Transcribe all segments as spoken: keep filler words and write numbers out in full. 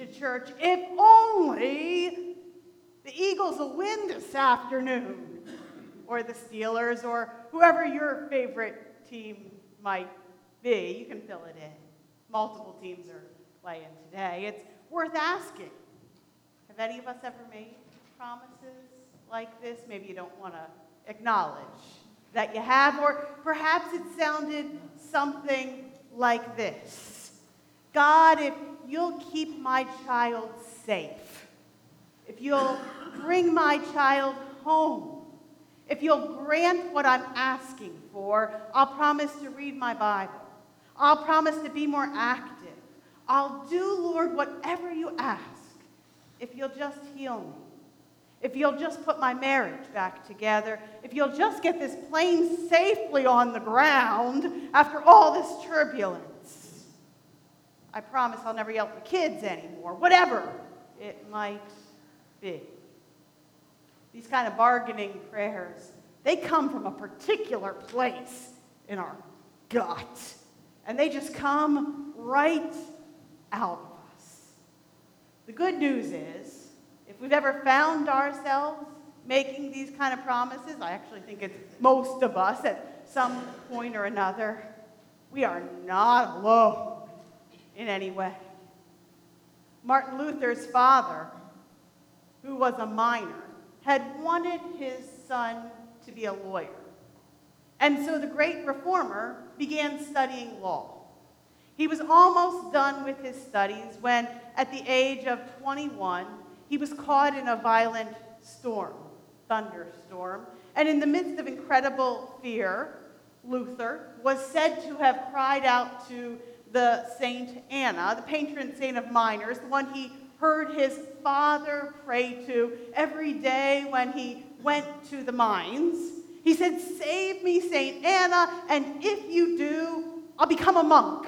to church if only the Eagles will win this afternoon, or the Steelers, or whoever your favorite team might be. You can fill it in. Multiple teams are playing today. It's worth asking. Have any of us ever made promises like this? Maybe you don't want to acknowledge that you have, or perhaps it sounded something like this. God, if you'll keep my child safe, if you'll bring my child home, if you'll grant what I'm asking for, I'll promise to read my Bible. I'll promise to be more active. I'll do, Lord, whatever you ask, if you'll just heal me. If you'll just put my marriage back together, if you'll just get this plane safely on the ground after all this turbulence. I promise I'll never yell at the kids anymore, whatever it might be. These kind of bargaining prayers, they come from a particular place in our gut, and they just come right out of us. The good news is, if we've ever found ourselves making these kind of promises, I actually think it's most of us at some point or another, we are not alone in any way. Martin Luther's father, who was a miner, had wanted his son to be a lawyer. And so the great reformer began studying law. He was almost done with his studies when, at the age of twenty-one, he was caught in a violent storm, thunderstorm, and in the midst of incredible fear, Luther was said to have cried out to the Saint Anna, the patron saint of miners, the one he heard his father pray to every day when he went to the mines. He said, "Save me, Saint Anna, and if you do, I'll become a monk."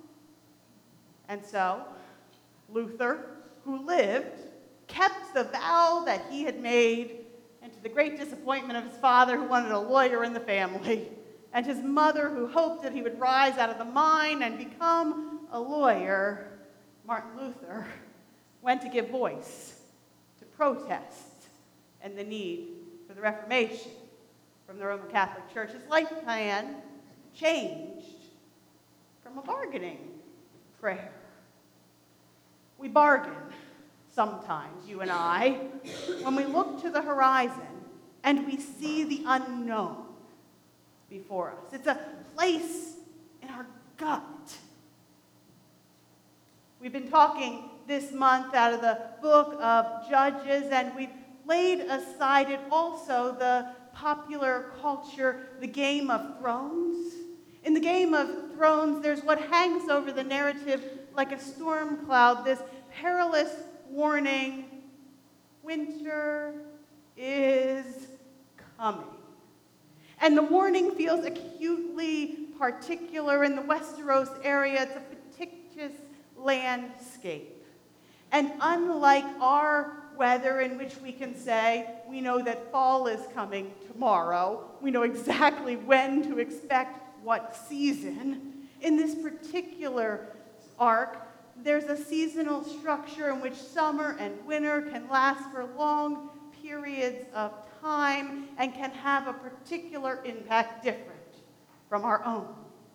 And so, Luther, who lived, kept the vow that he had made, and to the great disappointment of his father, who wanted a lawyer in the family, and his mother, who hoped that he would rise out of the mine and become a lawyer, Martin Luther went to give voice to protest and the need for the Reformation from the Roman Catholic Church. His life plan changed from a bargaining prayer. We bargain sometimes, you and I, when we look to the horizon and we see the unknown before us. It's a place in our gut. We've been talking this month out of the book of Judges, and we've laid aside it also the popular culture, the Game of Thrones. In the Game of Thrones, there's what hangs over the narrative like a storm cloud, this perilous warning: winter is coming. And the warning feels acutely particular in the Westeros area. It's a fictitious landscape. And unlike our weather, in which we can say, we know that fall is coming tomorrow, we know exactly when to expect what season, in this particular arc, there's a seasonal structure in which summer and winter can last for long periods of time and can have a particular impact different from our own,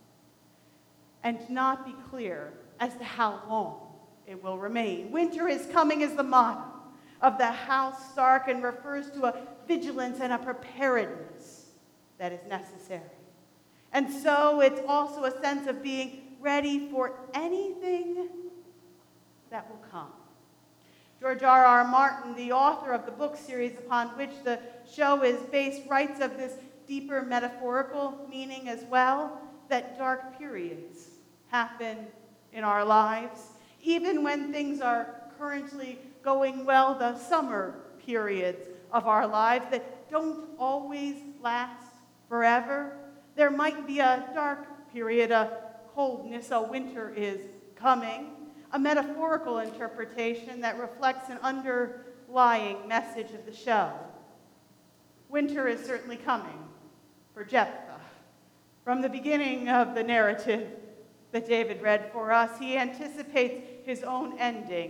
and not be clear as to how long it will remain. Winter is coming is the motto of the House Stark and refers to a vigilance and a preparedness that is necessary. And so it's also a sense of being ready for anything that will come. George R. R. Martin, the author of the book series upon which the show is based, writes of this deeper metaphorical meaning as well, that dark periods happen in our lives. Even when things are currently going well, the summer periods of our lives that don't always last forever. There might be a dark period, a coldness, a winter is coming, a metaphorical interpretation that reflects an underlying message of the show. Winter is certainly coming for Jephthah. From the beginning of the narrative that David read for us, he anticipates his own ending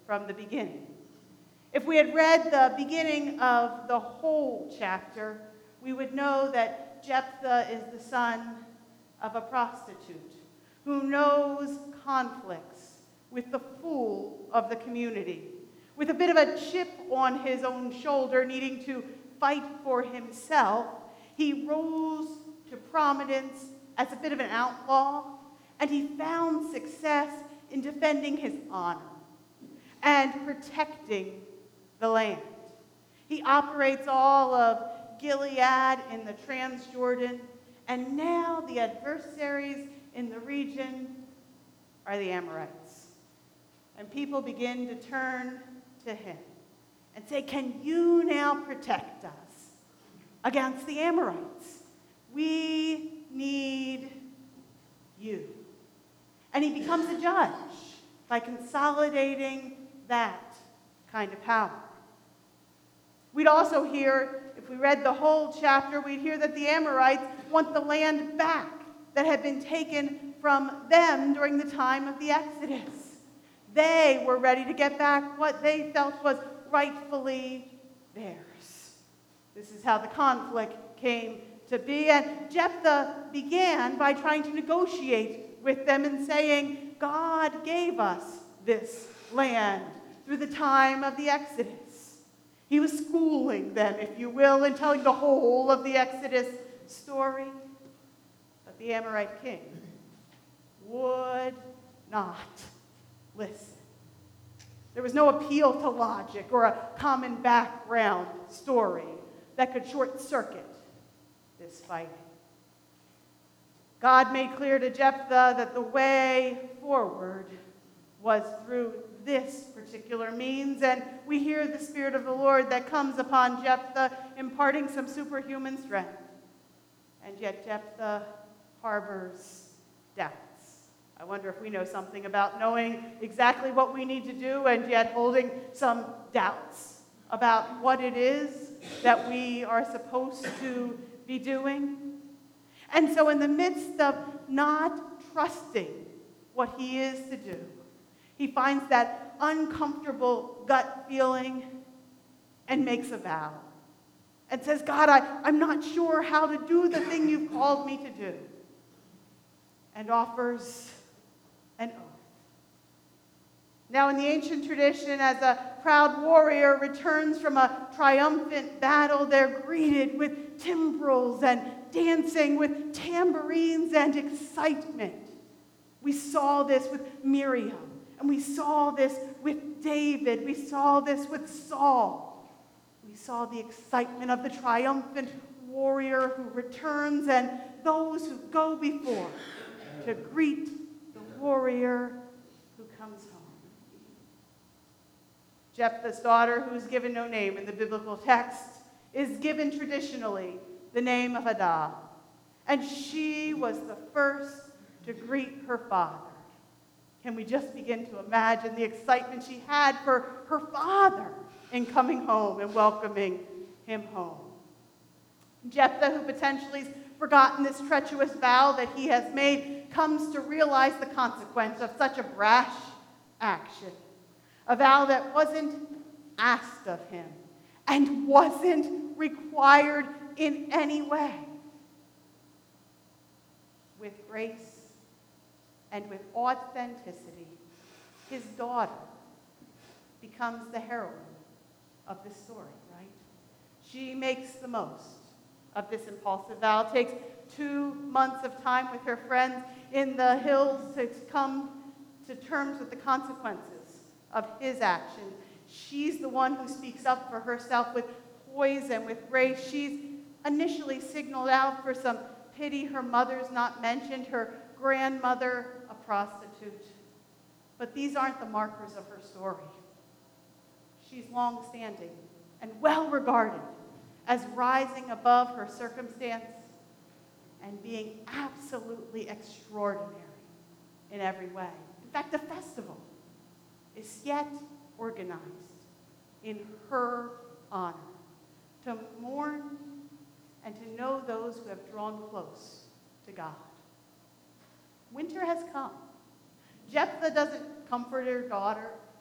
from the beginning. If we had read the beginning of the whole chapter, we would know that Jephthah is the son of a prostitute who knows conflicts with the fool of the community, with a bit of a chip on his own shoulder, needing to fight for himself. He rose to prominence as a bit of an outlaw, and he found success in defending his honor and protecting the land. He operates all of Gilead in the Transjordan, and now the adversaries in the region are the Amorites. And people begin to turn to him and say, "Can you now protect us against the Amorites? We need you." And he becomes a judge by consolidating that kind of power. We'd also hear, if we read the whole chapter, we'd hear that the Amorites want the land back that had been taken from them during the time of the Exodus. They were ready to get back what they felt was rightfully theirs. This is how the conflict came to be. And Jephthah began by trying to negotiate with them and saying, God gave us this land through the time of the Exodus. He was schooling them, if you will, and telling the whole of the Exodus story. But the Amorite king would not listen. There was no appeal to logic or a common background story that could short-circuit this fighting. God made clear to Jephthah that the way forward was through this particular means, and we hear the Spirit of the Lord that comes upon Jephthah, imparting some superhuman strength. And yet Jephthah harbors doubts. I wonder if we know something about knowing exactly what we need to do and yet holding some doubts about what it is that we are supposed to be doing. And so in the midst of not trusting what he is to do, he finds that uncomfortable gut feeling and makes a vow and says, God, I, I'm not sure how to do the thing you've called me to do, and offers an oath. Now, in the ancient tradition, as a proud warrior returns from a triumphant battle, they're greeted with timbrels and dancing, with tambourines and excitement. We saw this with Miriam, and we saw this with David. We saw this with Saul. We saw the excitement of the triumphant warrior who returns and those who go before to greet the warrior who comes home. Jephthah's daughter, who is given no name in the biblical text, is given traditionally the name of Adah, and she was the first to greet her father. Can we just begin to imagine the excitement she had for her father in coming home and welcoming him home? Jephthah, who potentially has forgotten this treacherous vow that he has made, comes to realize the consequence of such a brash action. A vow that wasn't asked of him and wasn't required in any way. With grace and with authenticity, his daughter becomes the heroine of this story, right? She makes the most of this impulsive vow, takes two months of time with her friends in the hills to come to terms with the consequences of his actions. She's the one who speaks up for herself with poise and with grace. She's initially signaled out for some pity. Her mother's not mentioned, her grandmother a prostitute. But these aren't the markers of her story. She's long-standing and well-regarded as rising above her circumstance and being absolutely extraordinary in every way. In fact, the festival is yet organized in her honor, to mourn and to know those who have drawn close to God. Winter has come. Jephthah doesn't comfort her daughter,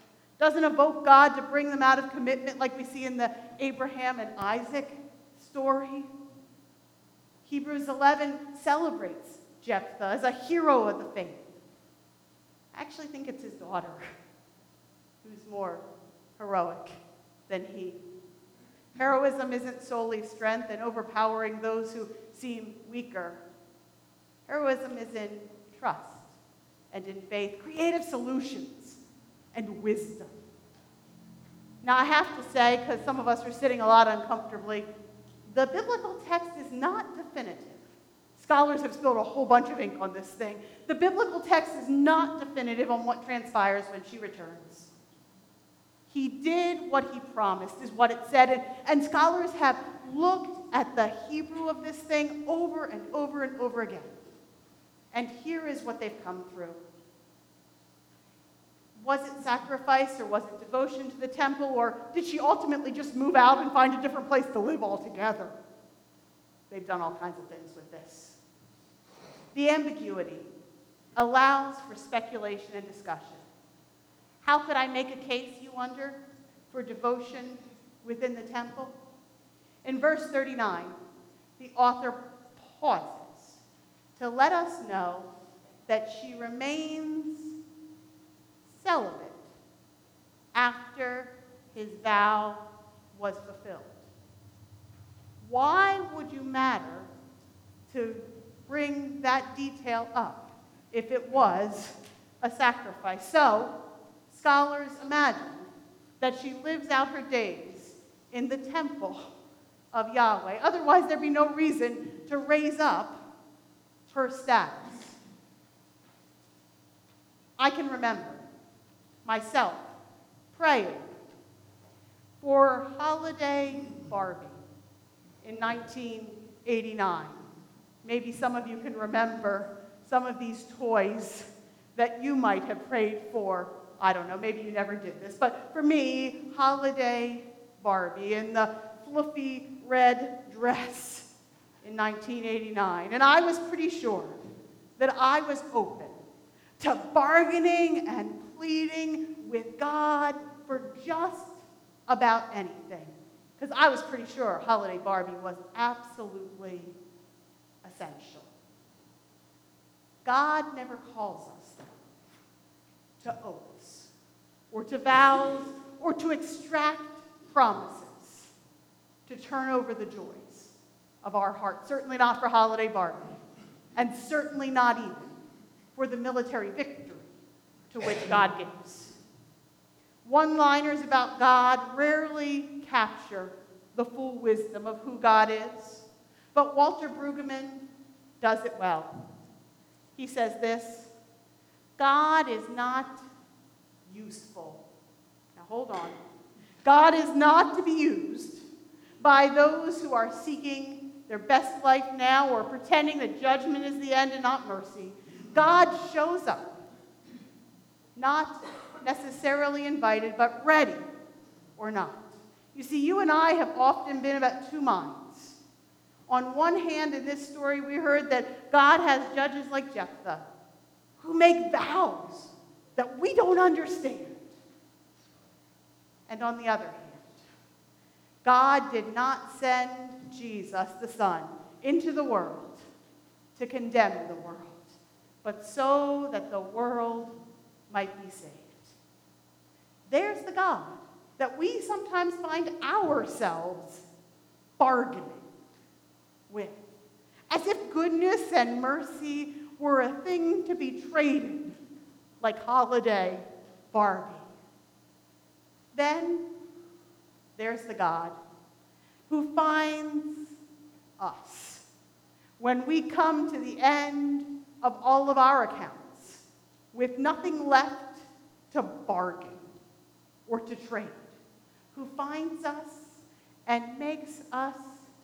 Doesn't evoke God to bring them out of commitment like we see in the Abraham and Isaac story. Hebrews eleven celebrates Jephthah as a hero of the faith. I actually think it's his daughter who's more heroic than he. Heroism isn't solely strength and overpowering those who seem weaker. Heroism is in trust and in faith, creative solutions, and wisdom. Now, I have to say, because some of us are sitting a lot uncomfortably, the biblical text is not definitive. Scholars have spilled a whole bunch of ink on this thing. The biblical text is not definitive on what transpires when she returns. He did what he promised, is what it said, and, and scholars have looked at the Hebrew of this thing over and over and over again. And here is what they've come through. Was it sacrifice, or was it devotion to the temple, or did she ultimately just move out and find a different place to live altogether? They've done all kinds of things with this. The ambiguity allows for speculation and discussion. How could I make a case, you wonder, for devotion within the temple? In verse thirty-nine, the author pauses to let us know that she remains celibate after his vow was fulfilled. Why would you matter to bring that detail up if it was a sacrifice? So, scholars imagine that she lives out her days in the temple of Yahweh. Otherwise, there'd be no reason to raise up her status. I can remember myself praying for Holiday Barbie in nineteen eighty-nine. Maybe some of you can remember some of these toys that you might have prayed for. I don't know, maybe you never did this, but for me, Holiday Barbie in the fluffy red dress in nineteen eighty-nine. And I was pretty sure that I was open to bargaining and pleading with God for just about anything. Because I was pretty sure Holiday Barbie was absolutely essential. God never calls us to oaths, or to vows, or to extract promises, to turn over the joys of our heart. Certainly not for Holiday Barbie, and certainly not even for the military victory to which God gives. One-liners about God rarely capture the full wisdom of who God is, but Walter Brueggemann does it well. He says this: God is not useful. Now hold on. God is not to be used by those who are seeking their best life now or pretending that judgment is the end and not mercy. God shows up, not necessarily invited, but ready or not. You see, you and I have often been about two minds. On one hand, in this story, we heard that God has judges like Jephthah who make vows that we don't understand. And on the other hand, God did not send Jesus, the Son, into the world to condemn the world, but so that the world might be saved. There's the God that we sometimes find ourselves bargaining with, as if goodness and mercy were a thing to be traded, like Holiday Barbie. Then there's the God who finds us when we come to the end of all of our accounts with nothing left to bargain or to trade, who finds us and makes us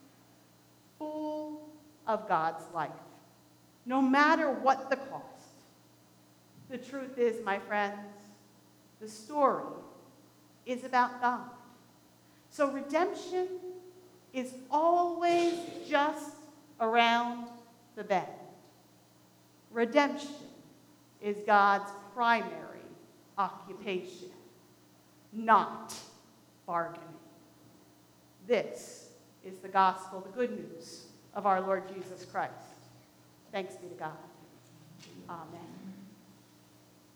full of God's life, no matter what the cost. The truth is, my friends, the story is about God. So redemption is always just around the bend. Redemption is God's primary occupation. not bargaining. This is the gospel, the good news of our Lord Jesus Christ. Thanks be to God. Amen.